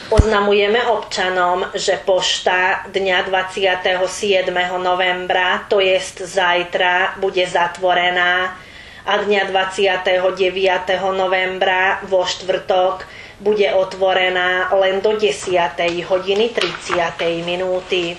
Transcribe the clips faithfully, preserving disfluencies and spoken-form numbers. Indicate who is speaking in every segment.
Speaker 1: Oznamujeme občanom, že pošta dňa dvadsiateho siedmeho novembra, to jest zajtra, bude zatvorená a dňa dvadsiateho deviateho novembra vo štvrtok bude otvorená len do desiatej hodiny tridsiatej minúty.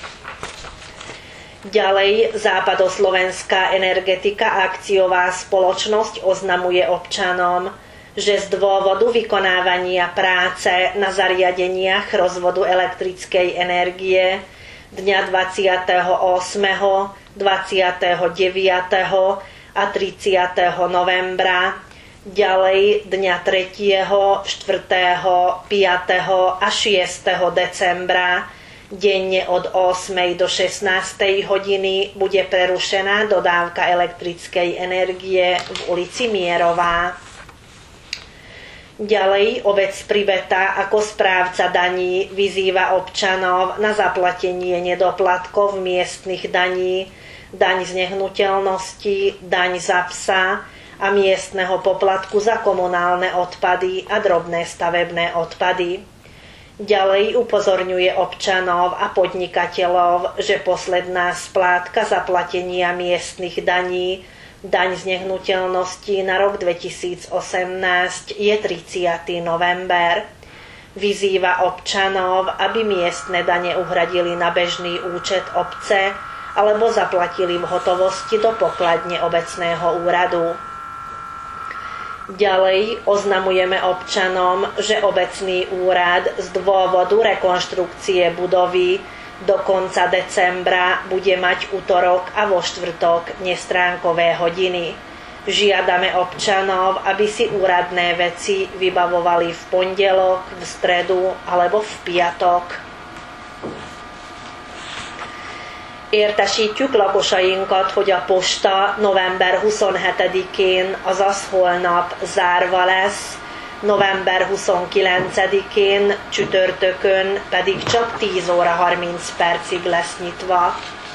Speaker 1: Ďalej Západoslovenská energetika akciová spoločnosť oznamuje občanom, že z dôvodu vykonávania práce na zariadeniach rozvodu elektrickej energie dňa dvadsiateho ôsmeho, dvadsiateho deviateho a tridsiateho novembra, ďalej dňa tretieho, štvrtého, piateho a šiesteho decembra denne od ôsmej do šestnástej hodiny bude prerušená dodávka elektrickej energie v ulici Mierová. Ďalej obec Pribeta ako správca daní vyzýva občanov na zaplatenie nedoplatkov miestnych daní, daň z nehnuteľnosti, daň za psa a miestneho poplatku za komunálne odpady a drobné stavebné odpady. Ďalej upozorňuje občanov a podnikateľov, že posledná splátka zaplatenia miestnych daní, daň z nehnuteľnosti na rok dvetisícosemnásť je tridsiateho november. Vyzýva občanov, aby miestne dane uhradili na bežný účet obce alebo zaplatili v hotovosti do pokladne obecného úradu. Ďalej oznamujeme občanom, že obecný úrad z dôvodu rekonštrukcie budovy do konca decembra bude mať utorok a vo štvrtok nestránkové hodiny. Žiadame občanov, aby si úradné veci vybavovali v pondelok, v stredu alebo v piatok. Értesítjük lakosainkat, hogy a posta november huszonhetedikén, azaz holnap zárva lesz, november huszonkilencedikén, csütörtökön pedig csak tíz óra harminc percig lesz nyitva.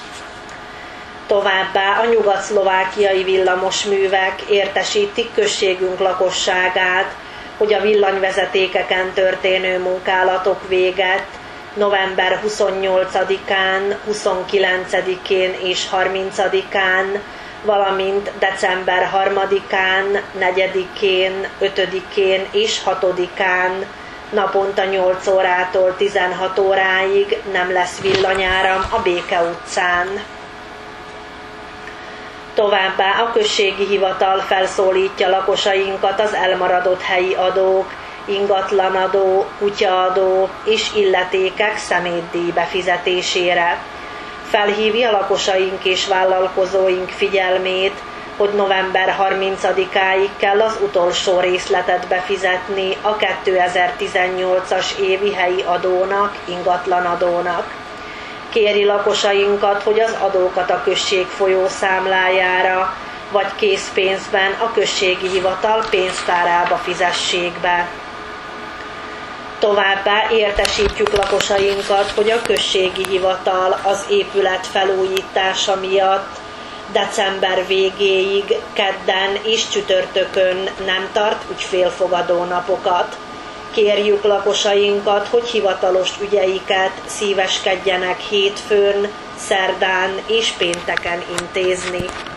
Speaker 1: Továbbá a nyugat-szlovákiai villamosművek értesítik községünk lakosságát, hogy a villanyvezetékeken történő munkálatok véget november huszonnyolcadikán, huszonkilencedikén és harmincadikán, valamint december harmadikán, negyedikén, ötödikén és hatodikán naponta nyolc órától tizenhat óráig nem lesz villanyáram a Béke utcán. Továbbá a községi hivatal felszólítja lakosainkat az elmaradott helyi adók, ingatlanadó, kutyaadó és illetékek szemétdíj befizetésére. Felhívja lakosaink és vállalkozóink figyelmét, hogy november harmincadikáig kell az utolsó részletet befizetni a kétezer-tizennyolcas évi helyi adónak, ingatlanadónak. Kéri lakosainkat, hogy az adókat a község folyószámlájára vagy készpénzben a községi hivatal pénztárába fizessék be. Továbbá értesítjük lakosainkat, hogy a községi hivatal az épület felújítása miatt december végéig, kedden és csütörtökön nem tart ügyfélfogadó napokat. Kérjük lakosainkat, hogy hivatalos ügyeiket szíveskedjenek hétfőn, szerdán és pénteken intézni.